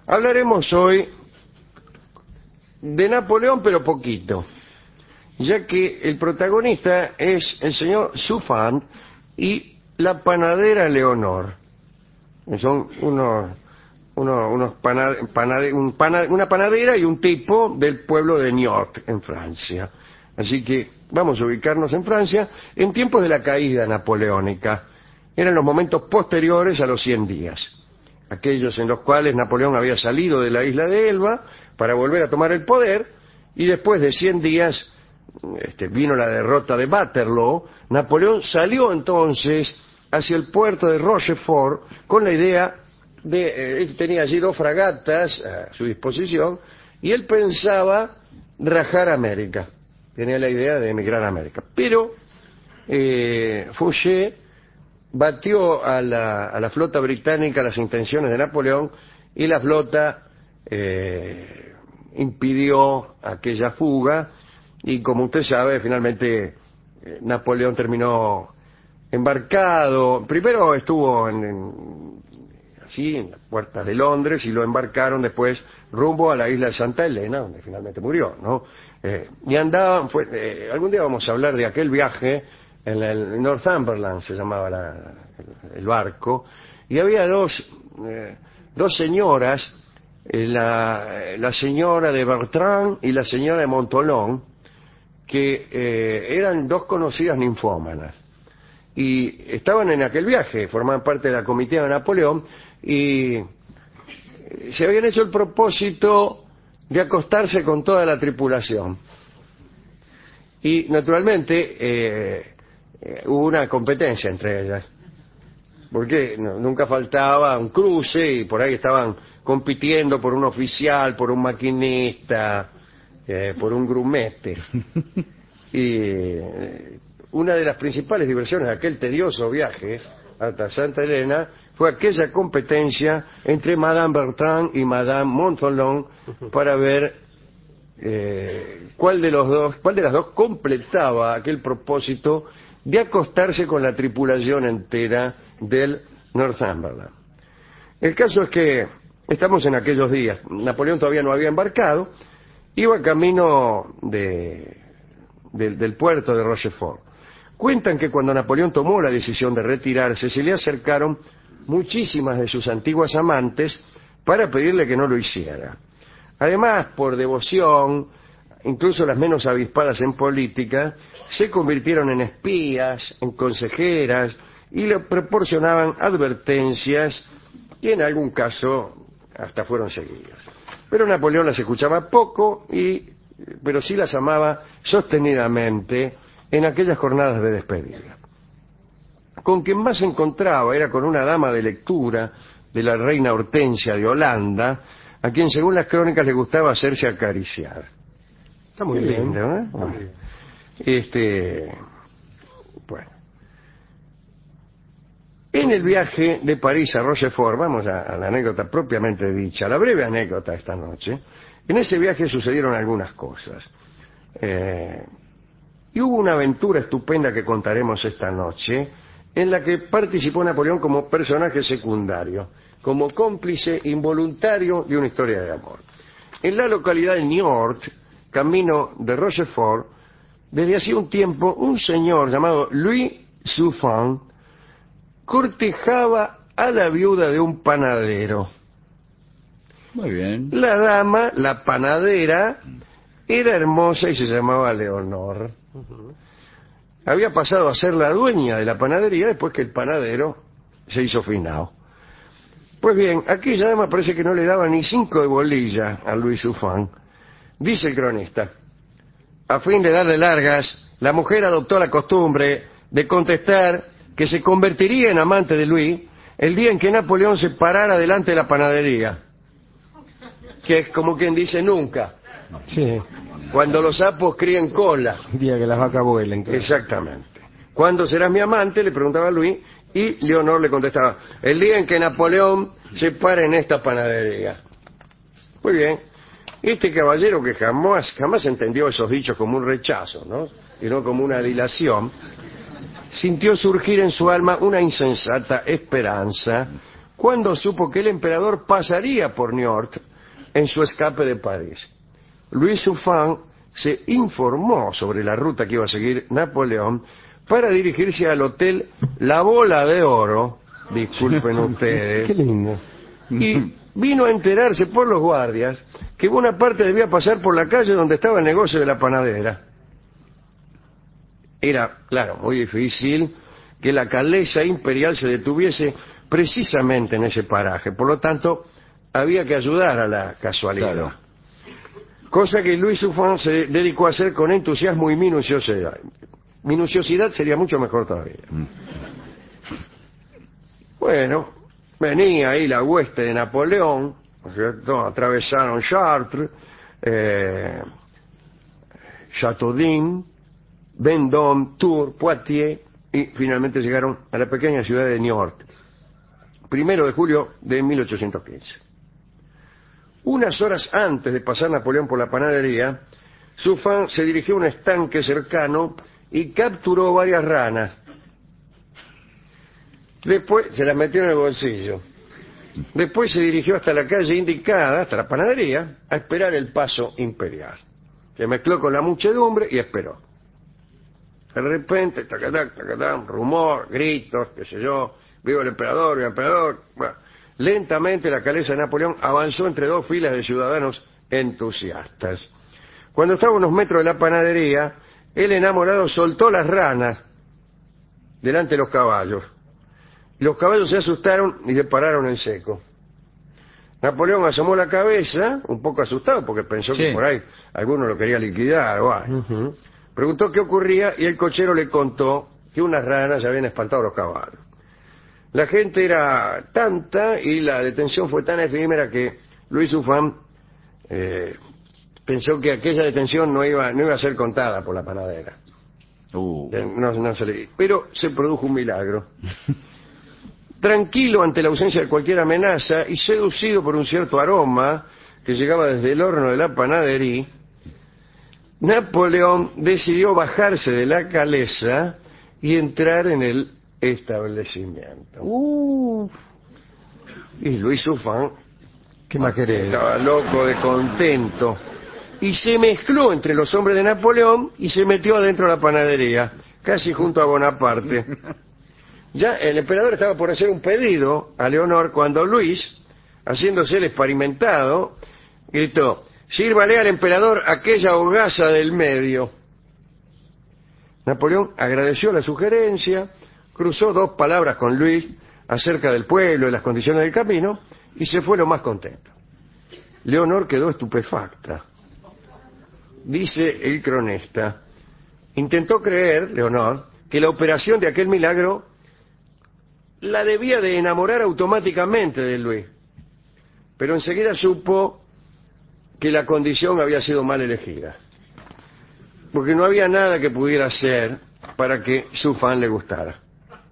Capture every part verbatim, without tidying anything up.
Hablaremos hoy de Napoleón, pero poquito, ya que el protagonista es el señor Suffren y la panadera Leonor. Son unos, unos, unos panade, panade, un panade, una panadera y un tipo del pueblo de Niort, en Francia. Así que vamos a ubicarnos en Francia en tiempos de la caída napoleónica. Eran los momentos posteriores a los cien días. Aquellos en los cuales Napoleón había salido de la isla de Elba para volver a tomar el poder, y después de cien días este, vino la derrota de Waterloo. Napoleón salió entonces hacia el puerto de Rochefort con la idea de, eh, tenía allí dos fragatas a su disposición, y él pensaba rajar América, tenía la idea de emigrar a América, pero eh, Fouché batió a la, a la flota británica las intenciones de Napoleón, y la flota eh, impidió aquella fuga, y como usted sabe, finalmente eh, Napoleón terminó embarcado. Primero estuvo en, en, así en la puerta de Londres, y lo embarcaron después rumbo a la isla de Santa Elena, donde finalmente murió, ¿no? Eh, y andaban, fue, eh, algún día vamos a hablar de aquel viaje. En el Northumberland se llamaba la, el, el barco, y había dos, eh, dos señoras, eh, la, la señora de Bertrand y la señora de Montholon, que eh, eran dos conocidas ninfómanas, y estaban en aquel viaje, formaban parte de la comitiva de Napoleón, y se habían hecho el propósito de acostarse con toda la tripulación. Y naturalmente eh, Eh, hubo una competencia entre ellas, porque no, nunca faltaba un cruce, y por ahí estaban compitiendo por un oficial, por un maquinista, eh, por un grumete. Y eh, una de las principales diversiones de aquel tedioso viaje hasta Santa Elena fue aquella competencia entre Madame Bertrand y Madame Montholon para ver eh, cuál de los dos, cuál de las dos completaba aquel propósito de acostarse con la tripulación entera del Northumberland. El caso es que estamos en aquellos días. Napoleón todavía no había embarcado, iba camino de, de, del puerto de Rochefort. Cuentan que cuando Napoleón tomó la decisión de retirarse, se le acercaron muchísimas de sus antiguas amantes para pedirle que no lo hiciera. Además, por devoción, incluso las menos avispadas en política se convirtieron en espías, en consejeras, y le proporcionaban advertencias que en algún caso hasta fueron seguidas. Pero Napoleón las escuchaba poco, y, pero sí las amaba sostenidamente en aquellas jornadas de despedida. Con quien más se encontraba era con una dama de lectura de la reina Hortensia de Holanda, a quien según las crónicas le gustaba hacerse acariciar. Está muy bien, lindo, ¿eh? Está muy bien. Este, bueno. En el viaje de París a Rochefort, vamos a, a la anécdota propiamente dicha, la breve anécdota esta noche. En ese viaje sucedieron algunas cosas. Eh, y hubo una aventura estupenda que contaremos esta noche, en la que participó Napoleón como personaje secundario, como cómplice involuntario de una historia de amor. En la localidad de Niort, camino de Rochefort, desde hacía un tiempo, un señor llamado Louis Suffren cortejaba a la viuda de un panadero. Muy bien. La dama, la panadera, era hermosa y se llamaba Leonor. Uh-huh. Había pasado a ser la dueña de la panadería después que el panadero se hizo finao. Pues bien, aquella dama parece que no le daba ni cinco de bolilla a Louis Suffren. Dice el cronista: a fin de darle largas, la mujer adoptó la costumbre de contestar que se convertiría en amante de Louis el día en que Napoleón se parara delante de la panadería. Que es como quien dice nunca. Sí, Cuando los sapos críen cola. el día que las vacas vuelen. Claro. Exactamente. ¿Cuándo serás mi amante?, le preguntaba Louis, y Leonor le contestaba: el día en que Napoleón se pare en esta panadería. Muy bien. Este caballero, que jamás, jamás entendió esos dichos como un rechazo, ¿no?, y no como una dilación, sintió surgir en su alma una insensata esperanza, cuando supo que el emperador pasaría por Niort en su escape de París. Louis Suffren se informó sobre la ruta que iba a seguir Napoleón para dirigirse al hotel La Bola de Oro, disculpen ustedes, Qué lindo. y vino a enterarse por los guardias que Bonaparte debía pasar por la calle donde estaba el negocio de la panadera. Era, claro, muy difícil que la calesa imperial se detuviese precisamente en ese paraje, por lo tanto, había que ayudar a la casualidad. Claro. Cosa que Louis Suffren se dedicó a hacer con entusiasmo y minuciosidad. Minuciosidad sería mucho mejor todavía. Bueno, venía ahí la hueste de Napoleón, ¿no es cierto? Atravesaron Chartres, eh, Châteaudun, Vendôme, Tours, Poitiers y finalmente llegaron a la pequeña ciudad de Niort, primero de julio de mil ochocientos quince. Unas horas antes de pasar Napoleón por la panadería, Suffren se dirigió a un estanque cercano y capturó varias ranas. Después se las metió en el bolsillo. Después se dirigió hasta la calle indicada, hasta la panadería, a esperar el paso imperial. Se mezcló con la muchedumbre y esperó. De repente, tacatá, tacatá, rumor, gritos, qué sé yo, viva el emperador, viva el emperador. Bueno, lentamente la calesa de Napoleón avanzó entre dos filas de ciudadanos entusiastas. Cuando estaba a unos metros de la panadería, el enamorado soltó las ranas delante de los caballos. Los caballos se asustaron y se pararon en seco. Napoleón asomó la cabeza, un poco asustado, porque pensó Sí. que por ahí alguno lo quería liquidar o algo. Ujú. Preguntó qué ocurría y el cochero le contó que unas ranas ya habían espantado a los caballos. La gente era tanta y la detención fue tan efímera que Louis Suffren eh, pensó que aquella detención no iba, no iba a ser contada por la panadera. Uh. Eh, No, no se le- Pero se produjo un milagro. Tranquilo ante la ausencia de cualquier amenaza y seducido por un cierto aroma que llegaba desde el horno de la panadería, Napoleón decidió bajarse de la calesa y entrar en el establecimiento. Uh, Y Louis Suffren ¿qué más querés? estaba loco de contento y se mezcló entre los hombres de Napoleón y se metió adentro de la panadería, casi junto a Bonaparte. Ya el emperador estaba por hacer un pedido a Leonor cuando Luis, haciéndose el experimentado, gritó: «Sírvale al emperador aquella hogaza del medio». Napoleón agradeció la sugerencia, cruzó dos palabras con Luis acerca del pueblo y las condiciones del camino y se fue lo más contento. Leonor quedó estupefacta. Dice el cronista: intentó creer, Leonor, que la operación de aquel milagro la debía de enamorar automáticamente de Luis, pero enseguida supo que la condición había sido mal elegida, porque no había nada que pudiera hacer para que su fan le gustara.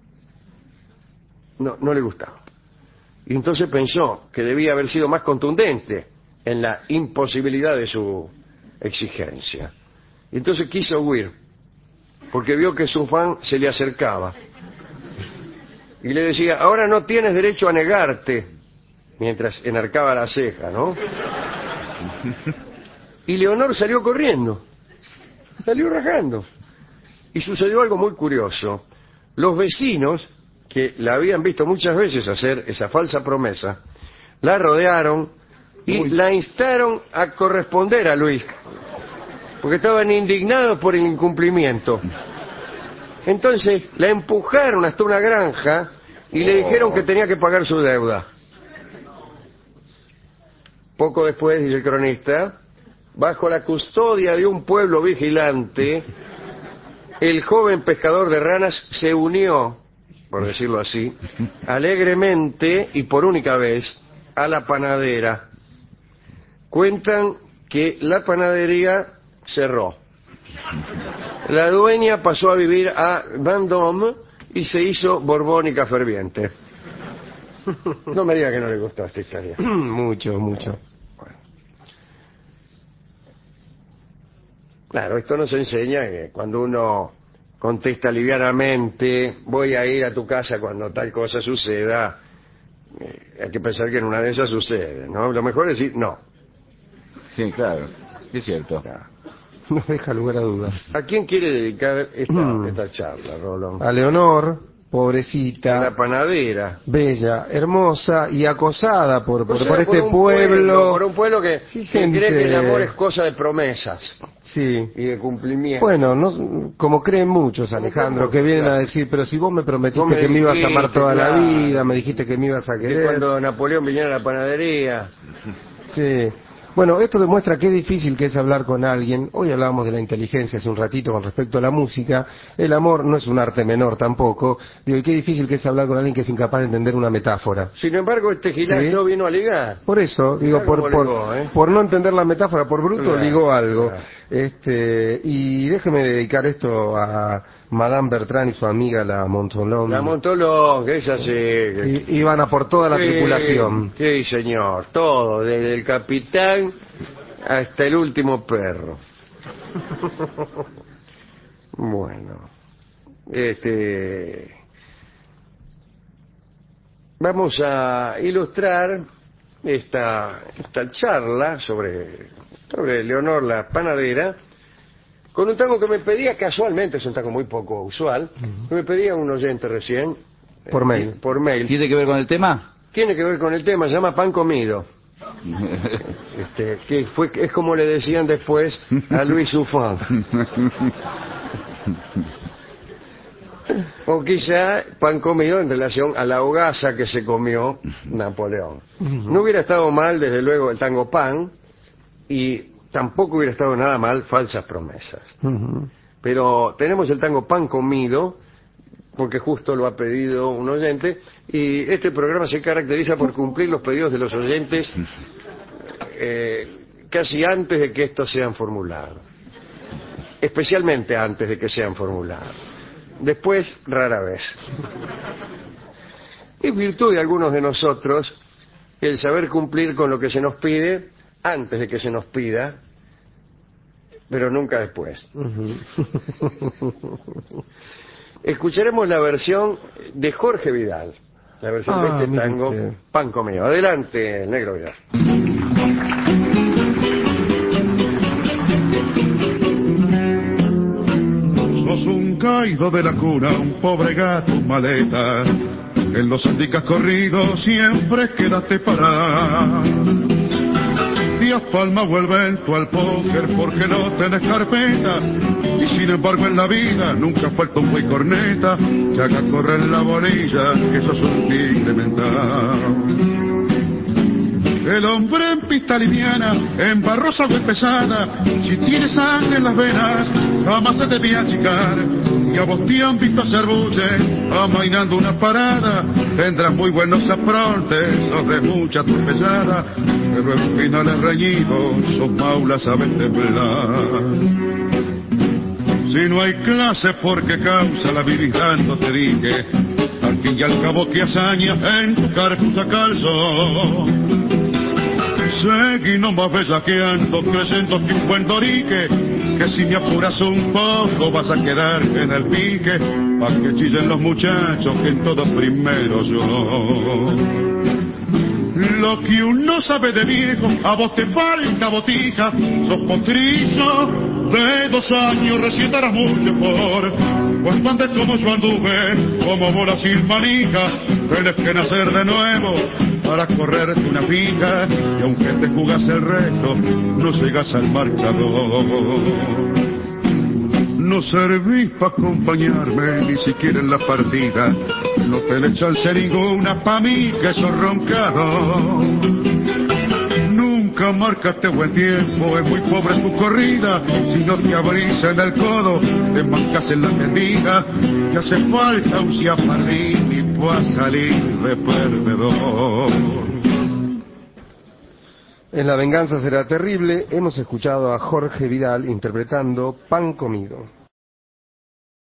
No, no le gustaba. Y entonces pensó que debía haber sido más contundente en la imposibilidad de su exigencia. Y entonces quiso huir, porque vio que su fan se le acercaba y le decía: «Ahora no tienes derecho a negarte», mientras enarcaba la ceja, ¿no? Y Leonor salió corriendo, salió rajando. Y sucedió algo muy curioso. Los vecinos, que la habían visto muchas veces hacer esa falsa promesa, la rodearon y Uy. la instaron a corresponder a Luis, porque estaban indignados por el incumplimiento. Entonces la empujaron hasta una granja y le dijeron que tenía que pagar su deuda. Poco después, dice el cronista, bajo la custodia de un pueblo vigilante, el joven pescador de ranas se unió, por decirlo así, alegremente y por única vez a la panadera. Cuentan que la panadería cerró. La dueña pasó a vivir a Vendôme y se hizo borbónica ferviente. No me diga que no le gustó esta historia. Mucho, mucho. Claro, esto nos enseña que cuando uno contesta livianamente, voy a ir a tu casa cuando tal cosa suceda, eh, hay que pensar que en una de ellas sucede, ¿no? Lo mejor es decir no. Sí, claro. Es cierto. No deja lugar a dudas. ¿A quién quiere dedicar esta, Mm. esta charla, Rolón? A Leonor, A pobrecita, la panadera. bella, hermosa y acosada por, por, O sea, por este un pueblo. Por un pueblo que, que Gente- cree que el amor es cosa de promesas Sí. y de cumplimiento. Bueno, no, como creen muchos, Como Alejandro, creen que vienen muchos, a decir, pero si vos me prometiste Vos me que me ibas a amar dijiste, toda la claro. vida, me dijiste que me ibas a Que querer. cuando Napoleón viniera a la panadería. Sí. Bueno, esto demuestra qué difícil que es hablar con alguien. Hoy hablábamos de la inteligencia hace un ratito con respecto a la música. El amor no es un arte menor tampoco. Digo, y qué difícil que es hablar con alguien que es incapaz de entender una metáfora. Sin embargo, este Gilás Sí. no vino a ligar. Por eso, digo, Mirá por, cómo por, ligó, ¿eh? por no entender la metáfora, por bruto, Claro, ligó algo. claro. Este, y déjeme dedicar esto a Madame Bertrand y su amiga, la Montolón. La Montolón, que es así. que- Y, iban a por toda la Sí, tripulación. Sí, señor, todo, desde el capitán hasta el último perro. Bueno, este, vamos a ilustrar esta, esta charla sobre, sobre Leonor la panadera con un tango que me pedía casualmente, es un tango muy poco usual, que me pedía un oyente recién. Por eh, mail. Por mail. ¿Tiene que ver con el tema? Tiene que ver con el tema, se llama Pan Comido. Este, que fue, es como le decían después a Luis Suffan. O quizá pan comido en relación a la hogaza que se comió Napoleón. No hubiera estado mal, desde luego, el tango Pan, y tampoco hubiera estado nada mal Falsas Promesas. Ujú. Pero tenemos el tango Pan Comido, porque justo lo ha pedido un oyente, y este programa se caracteriza por cumplir los pedidos de los oyentes eh, casi antes de que estos sean formulados. Especialmente antes de que sean formulados. Después, rara vez. Es virtud de algunos de nosotros el saber cumplir con lo que se nos pide antes de que se nos pida, pero nunca después. Ujú. Escucharemos la versión de Jorge Vidal, la versión de Ah, este mire tango usted. Pan Comido. Adelante, negro Vidal. Sos un caído de la cuna, un pobre gato maleta. En los andicas corridos siempre quedaste parado. Díaz Palma vuelve en tu al póker porque no tenés carpeta. Y sin embargo en la vida nunca falta un buey corneta que haga correr la bolilla, que sos un tigre mental. El hombre en pista liviana, en barrosa muy pesada, si tiene sangre en las venas, jamás se debía achicar. Y a vos te han visto hacer bulle, amainando una parada, tendrás muy buenos afrontes, sos de mucha tropezada, pero en finales reñidos, sos maula, sabes temblar. Si no hay clase, porque causa la vivís dando, te dije, al fin y al cabo que hazaña en tu carcusa calzo. Seguí nomás bellaqueando, creyendo que un buen dorique, que si me apuras un poco vas a quedar en el pique, pa' que chillen los muchachos que en todo primero yo. Lo que uno sabe de viejo, a vos te falta botija, sos potrizo, de dos años recién darás mucho por, cuando andes como yo anduve, como bola sin manija, tenés que nacer de nuevo para correrte una fija, y aunque te jugás el resto, no llegas al marcador. No servís pa' acompañarme ni siquiera en la partida, no tenés chance ninguna pa' mí que sos roncado. Nunca marcaste buen tiempo, es muy pobre tu corrida, si no te abrís en el codo, te mancas en la medida, te hace falta un ciafardín y puedas salir de perdedor. En La venganza será terrible, hemos escuchado a Jorge Vidal interpretando Pan Comido.